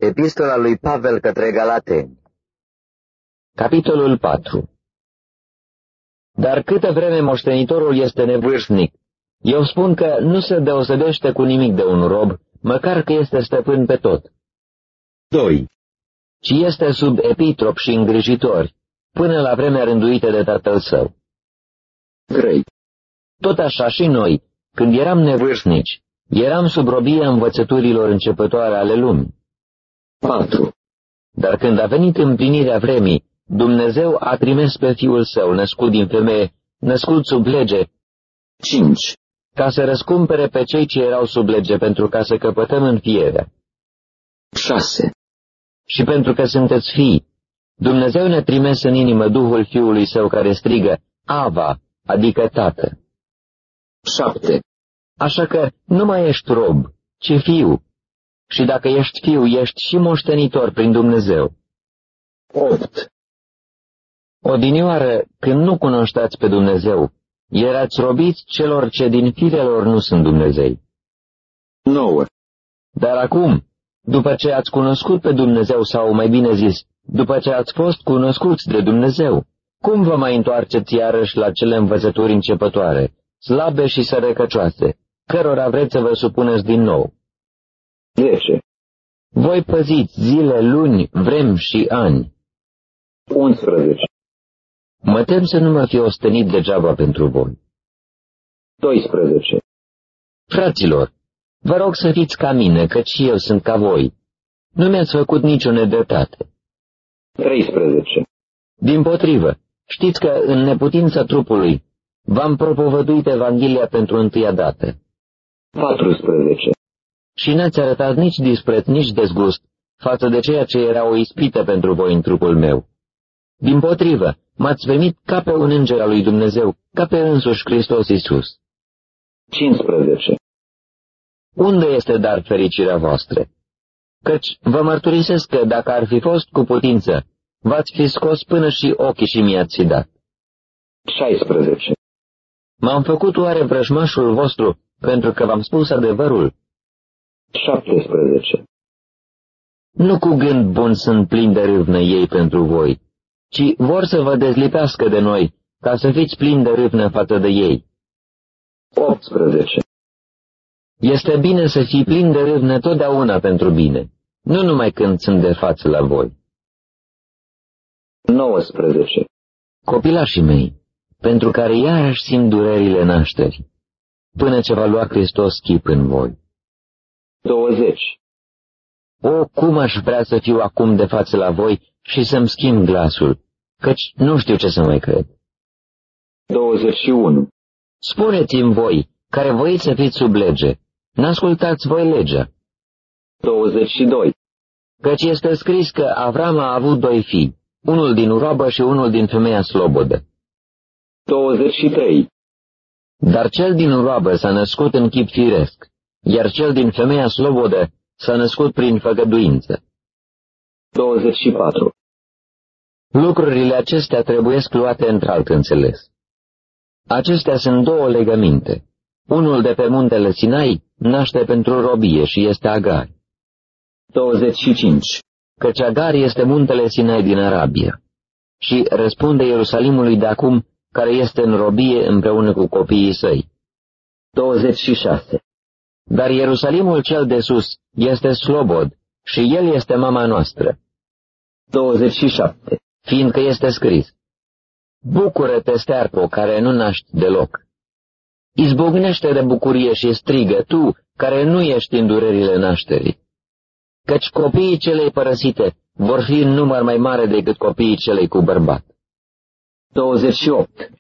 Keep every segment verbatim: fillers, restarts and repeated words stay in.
Epistola lui Pavel către Galateni. Capitolul patru. Dar câtă vreme moștenitorul este nevârstnic, eu spun că nu se deosebește cu nimic de un rob, măcar că este stăpân pe tot. doi. Ci este sub epitrop și îngrijitori, până la vremea rânduită de tatăl său. trei. Tot așa și noi, când eram nevârstnici, eram sub robia învățăturilor începătoare ale lumii. patru. Dar când a venit împlinirea vremii, Dumnezeu a trimis pe Fiul Său, născut din femeie, născut sub lege, cinci. ca să răscumpere pe cei ce erau sub lege, pentru ca să căpătăm înfierea. șase. Și pentru că sunteți fii, Dumnezeu ne trimis în inimă Duhul Fiului Său care strigă, Ava, adică Tată. șapte. Așa că nu mai ești rob, ci fiu. Și dacă ești fiu, ești și moștenitor prin Dumnezeu. opt. Odinioară, când nu cunoșteați pe Dumnezeu, erați robiți celor ce din firea lor nu sunt Dumnezei. nouă. Dar acum, după ce ați cunoscut pe Dumnezeu, sau mai bine zis, după ce ați fost cunoscuți de Dumnezeu, cum vă mai întoarceți iarăși la cele învățături începătoare, slabe și sărăcăcioase, cărora vreți să vă supuneți din nou? zece. Voi păziți zile, luni, vremi și ani. unsprezece. Mă tem să nu mă fi ostenit degeaba pentru voi. doisprezece. Fraților, vă rog să fiți ca mine, căci eu sunt ca voi. Nu mi-ați făcut nicio nedreptate. treisprezece. Dimpotrivă, știți că în neputința trupului v-am propovăduit Evanghelia pentru întâia dată. patrusprezece. Și n-ați arătat nici dispreț, nici dezgust față de ceea ce era o ispită pentru voi în trupul meu. Dimpotrivă, m-ați primit ca pe un înger al lui Dumnezeu, ca pe însuși Hristos Iisus. cincisprezece. Unde este dar fericirea voastră? Căci vă mărturisesc că dacă ar fi fost cu putință, v-ați fi scos până și ochii și mi-ați fi dat. șaisprezece. M-am făcut oare vrăjmașul vostru pentru că v-am spus adevărul? șaptesprezece. Nu cu gând bun sunt plini de râvnă ei pentru voi, ci vor să vă dezlipească de noi, ca să fiți plini de râvnă față de ei. optsprezece. Este bine să fii plin de râvnă totdeauna pentru bine, nu numai când sunt de față la voi. nouăsprezece. Copilașii mei, pentru care iarăși simt durerile nașterii, până ce va lua Hristos chip în voi. douăzeci. O, cum aș vrea să fiu acum de față la voi și să-mi schimb glasul, căci nu știu ce să mai cred. douăzeci și unu. Spuneți-mi voi, care voiți să fiți sub lege, n-ascultați voi legea. douăzeci și doi. Căci este scris că Avram a avut doi fii, unul din roabă și unul din femeia slobodă. douăzeci și trei. Dar cel din roabă s-a născut în chip firesc, iar cel din femeia slobodă s-a născut prin făgăduință. douăzeci și patru. Lucrurile acestea trebuiesc luate într-alt înțeles. Acestea sunt două legăminte. Unul de pe muntele Sinai naște pentru robie și este Agar. douăzeci și cinci. Căci Agar este muntele Sinai din Arabia. Și răspunde Ierusalimului de acum, care este în robie împreună cu copiii săi. douăzeci și șase. Dar Ierusalimul cel de sus este slobod și el este mama noastră. douăzeci și șapte. Fiindcă este scris, bucură-te, stearpo, care nu naști deloc. Izbucnește de bucurie și strigă, tu, care nu ești în durerile nașterii. Căci copiii celei părăsite vor fi în număr mai mare decât copiii celei cu bărbat. douăzeci și opt.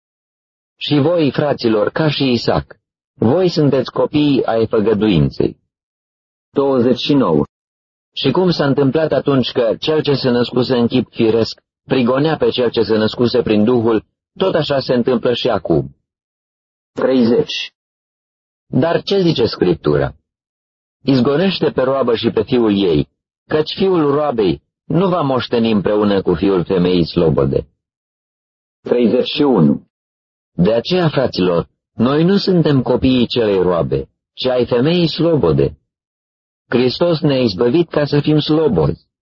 Și voi, fraților, ca și Isaac, voi sunteți copiii ai făgăduinței. douăzeci și nouă. Și cum s-a întâmplat atunci că cel ce se născuse în chip firesc prigonea pe cel ce se născuse prin Duhul, tot așa se întâmplă și acum. treizeci. Dar ce zice Scriptura? Izgonește pe roabă și pe fiul ei, căci fiul roabei nu va moșteni împreună cu fiul femeii slobode. treizeci și unu. De aceea, fraților, noi nu suntem copiii celei roabe, ci ai femeii slobode. Hristos ne-a izbăvit ca să fim slobozi.